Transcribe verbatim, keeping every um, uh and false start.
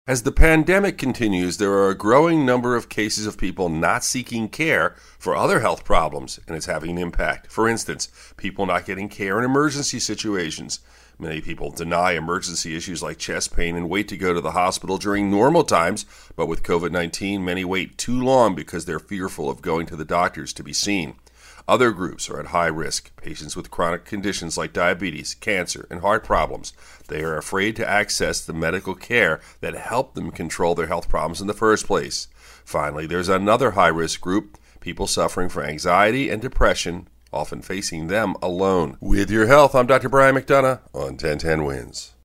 As the pandemic continues, there are a growing number of cases of people not seeking care for other health problems, and it's having an impact. For instance, people not getting care in emergency situations. Many people deny emergency issues like chest pain and wait to go to the hospital during normal times, but with covid nineteen, many wait too long because they're fearful of going to the doctors to be seen. Other groups are at high risk, patients with chronic conditions like diabetes, cancer, and heart problems. They are afraid to access the medical care that helped them control their health problems in the first place. Finally, there's another high-risk group, people suffering from anxiety and depression, often facing them alone. With your health, I'm Doctor Brian McDonough on ten ten Wins.